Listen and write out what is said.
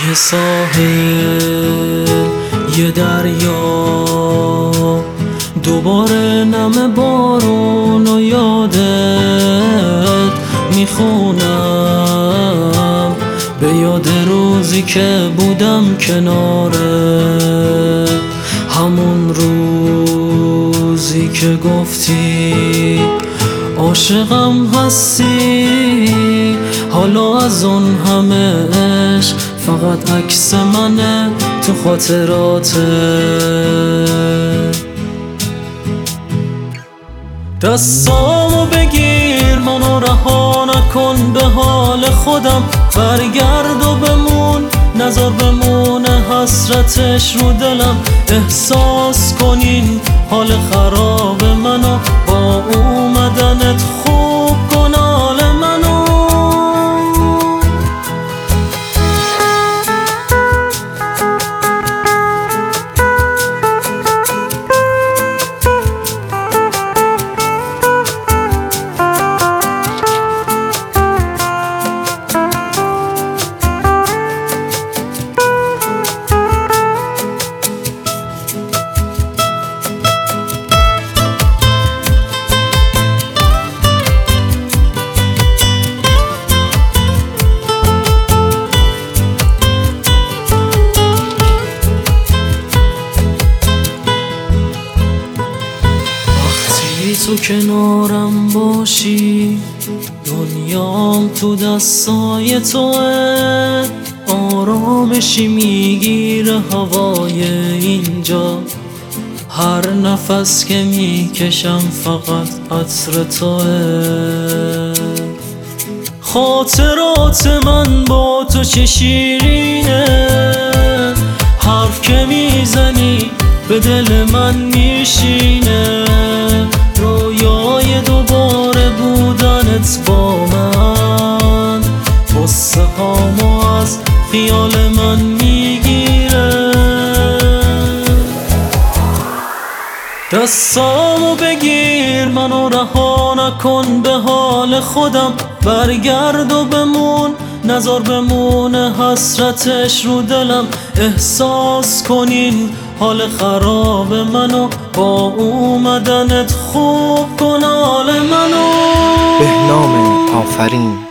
یه ساحل، یه دریا، دوباره نم بارون و یادت میخونم، به یاد روزی که بودم کناره، همون روزی که گفتی عاشقم هستی. حالا از اون همه عشق فقط عکس منه تو خاطراته. دستامو بگیر، منو رها نکن به حال خودم، برگرد و بمون، نذار بمونه حسرتش رو دلم. احساس کنین حال خراب منو، با اومدنت خوب کن حال منو. تو کنارم باشی، دنیام تو دستای توه، آرامشی میگیره هوای اینجا، هر نفس که میکشم فقط عطر توه. خاطرات من با تو چه شیرینه، حرف که میزنی به دل من میشینه، رویای دوباره بودنت با من، قصه هامو از خیال من میگیره. دستامو بگیر، منو رها نکن به حال خودم، برگرد و بمون، نذار بمونه حسرتش رو دلم. احساس کنین حال خراب منو، با اومدنت خوب کن حال منو. بهنام آفرین.